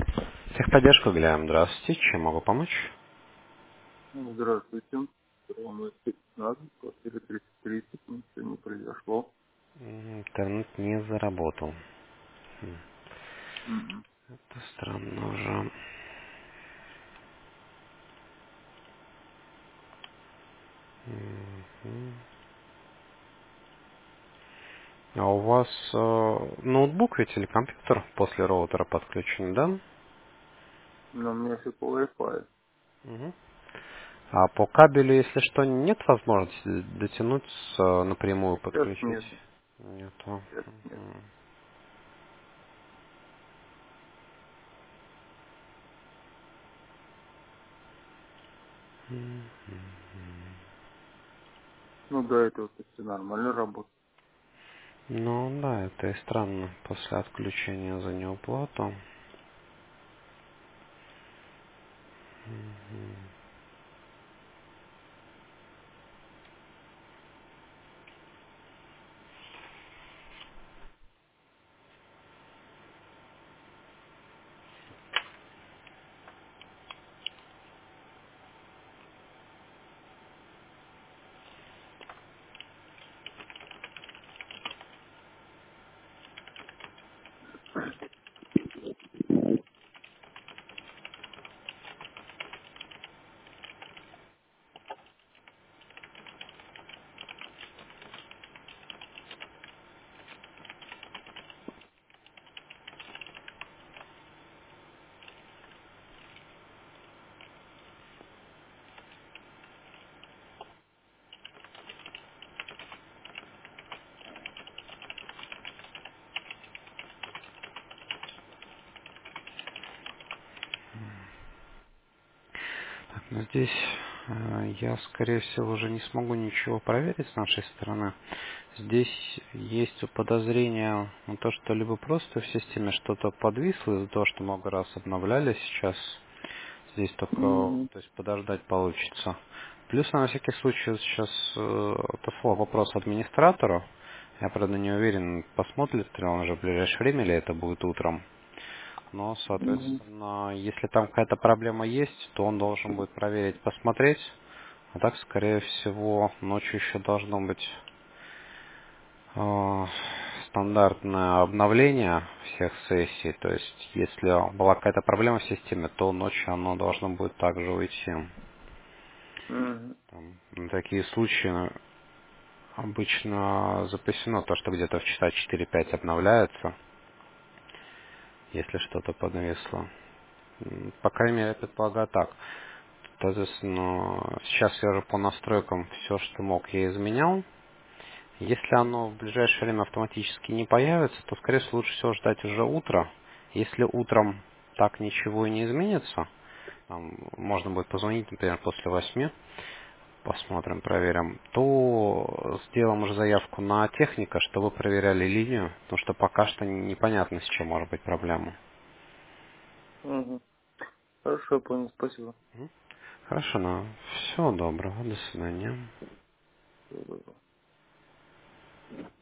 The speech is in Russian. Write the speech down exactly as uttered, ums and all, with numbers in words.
Техподдержка Гляем. Здравствуйте. Чем могу помочь? Ну, здравствуйте. Ровно пятнадцать, квартира тридцать тридцать, ничего не произошло. М, Интернет не заработал. М, Мгм. Это странно уже. Мгм. А у вас э, ноутбук ведь или компьютер после роутера подключен, да? Но у меня все по Wi-Fi. Мгм. А по кабелю, если что, нет возможности дотянуть э, напрямую Сейчас подключить? нет. Нету. Сейчас нет. Мгм. Мгм. Ну, до этого-то все нормально работает. Ну да, это и странно после отключения за неуплату. Мгм. Так, ну здесь э, я, скорее всего, уже не смогу ничего проверить с нашей стороны. Здесь есть подозрение на то, что либо просто в системе что-то подвисло из-за того, что много раз обновляли сейчас. Здесь только, Угу. то есть подождать получится. Плюс, на всякий случай, сейчас э, послал вопрос администратору. Я, правда, не уверен, посмотрит ли он уже в ближайшее время, или это будет утром. Но, Угу. соответственно, если там какая-то проблема есть, то он должен будет проверить, посмотреть. А так, скорее всего, ночью еще должно быть э, стандартное обновление всех сессий. То есть, если была какая-то проблема в системе, то ночью оно должно будет также уйти. Угу. Там, на такие случаи обычно запасено то, что где-то в часа четыре-пять обновляется, если что-то подвисло. М, По крайней мере, я предполагаю так. Соответственно, сейчас я уже по настройкам все, что мог, я изменял. Если оно в ближайшее время автоматически не появится, то, скорее всего, лучше всего ждать уже утро. Если утром так ничего и не изменится, там, можно будет позвонить, например, после восьми, посмотрим, проверим, то сделаем уже заявку на техника, чтобы проверяли линию, потому что пока что непонятно, с чем может быть проблема. Угу. Хорошо, понял, спасибо. Мгм. Хорошо, ну, всего доброго, до свидания. Всего доброго.